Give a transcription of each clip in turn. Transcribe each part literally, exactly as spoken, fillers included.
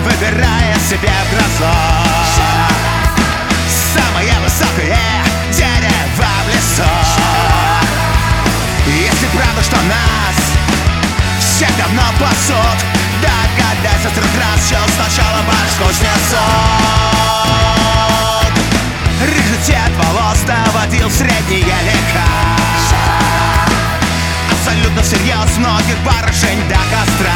выбирая себе красот. Самое высокое дерево в лесу. Если правда, что нас всех давно пасут, догадайся в тот раз, что сначала башку снесут. Рыжий цвет волос доводил в средние века, абсолютно всерьез многих барышень до костра.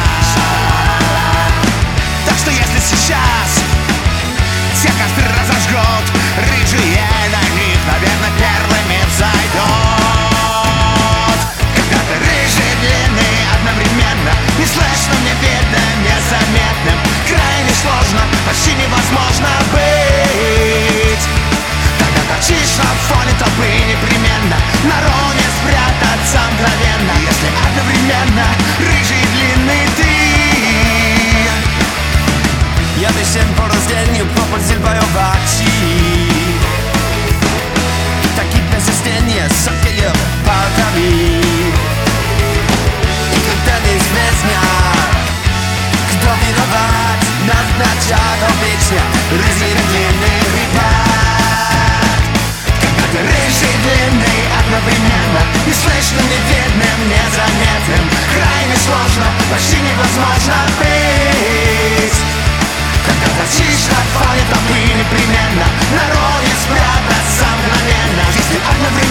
Так что если сейчас все костры разожгут, рыжие на них, наверное, первыми взойдут. Когда ты рыжий, длинный одновременно, неслышным, невидным, незаметным, крайне сложно, почти невозможно быть. Тогда торчишь на фоне толпы непременно, наравне спрятаться мгновенно, если одновременно рыжий и длинный ты. Jadę się po rozdzielniu, popatrz zilbajowaci I taki bezwzględnie sokieją palkami I wtedy zmiar kto wirować, naznacza do wiecznia ryzy длинny rybak. Когда ты рыжий, длинный одновременно, неслышным, невидным, незаметным, крайне сложно, почти невозможно быть. Когда торчишь на фоне толпы непременно, на роли спрятаться мгновенно, если одновременно